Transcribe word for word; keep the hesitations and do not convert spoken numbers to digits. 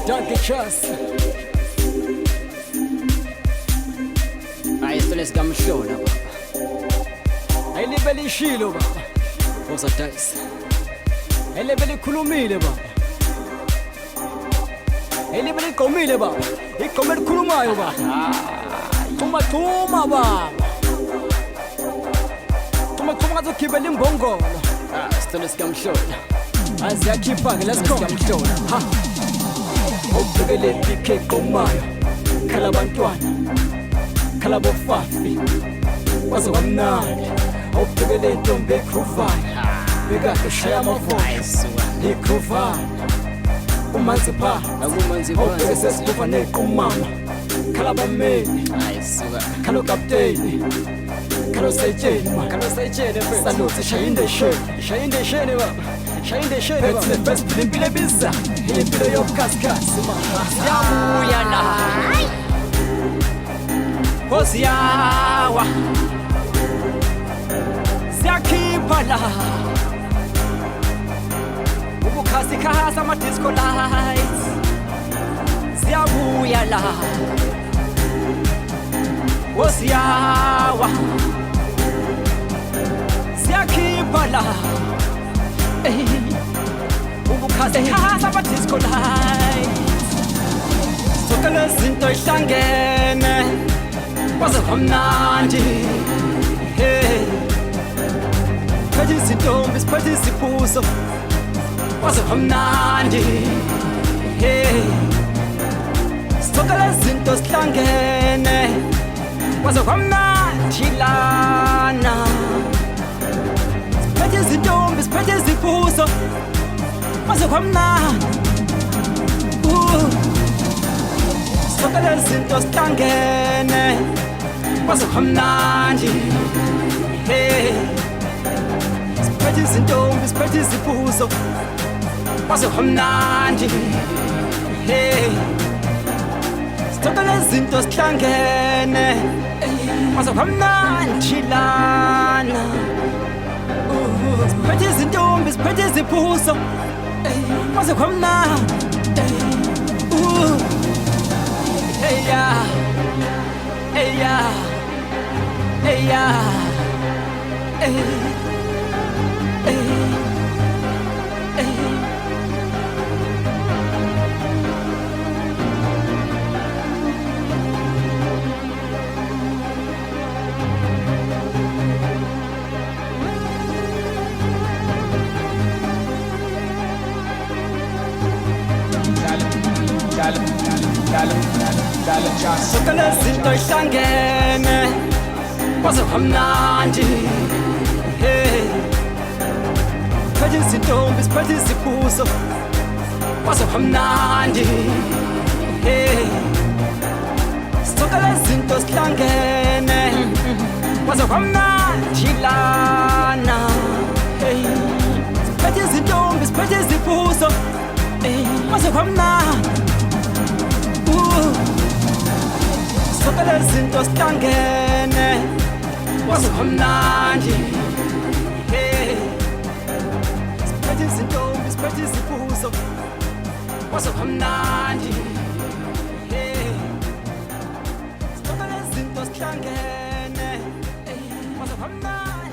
Donkey Trust. Ayitole sikamshona baba. Ayilibele ishilo baba. Bosa dice. Ayilibele ikhulumile baba. Ayilibele iqomile baba. Iqome likhulumayo baba. Tuma tuma baba. Tuma tuma ngazokhibela imbongolo. Ah, sitole sikamshona. Aziyakhipha ke let's go. Sikamshona. Ha. Ubhekele P K komayo. Khala bantwana. Khala bofafi. Waze wamnandi. Ubhekele intombi ekhruvayo. Beka eshaya amavoice. Ikhruvayo. Umanzi pha. Akumanzi pha. Ubheke sesibuva nequmama. Khala bameli. Ayisuka. Khala captain. Khala sayitsheni ma. Khala sayitsheni mfethu. Saluthi shayinde sheni. Shayinde sheni baba. Shayinde sheni baba. Let's best impilo ebiza. Impilo yobukhasikhasi ma. Siyabuya la. Hosiyawa. Siyakhipha la. Ubukhasikhasi ama disco lights. Siyabuya la. Hosiyawa. Siyakhipha la. Ubukhasikhasi ama disco lights. Zonke lezi zinto ihlangene. Waze kwamnandi. Hey. Phethe izintombi siphethe iziphuzo. Waze kwamnandi. Hey. Zonke lezi zinto sihlangene. Waze kwamnandi lana. Siphethe izintombi siphethe iziphuzo. Waze kwamnandi. Zonke lezi zinto sihlangene. Waze kwamnandi. Hey. Siphethe izintombi siphethe iziphuzo. Waze kwamnandi. Hey. Zonke lezi zinto sihlangene. Waze kwamnandi lana. Siphethe izintombi siphethe iziphuzo. Waze kwamnandi. Hey ya. Hey ya. Hey ya. Hey. Hey. Hey. Zonke lezi zinto ihlangene. Waze kwamnandi. Hey. Phethe izintombi siphethe iziphuzo. Waze kwamnandi. Hey. Zonke lezi zinto sihlangene. Waze kwamnandi lana. Hey. Siphethe izintombi siphethe iziphuzo. Waze kwamnandi. Zonke lezi zinto sihlangene. Waze kwamnandi. Hey. Siphethe izintombi siphethe iziphuzo. Waze kwamnandi. Hey. Zonke lezi zinto sihlangene. Waze kwamnandi.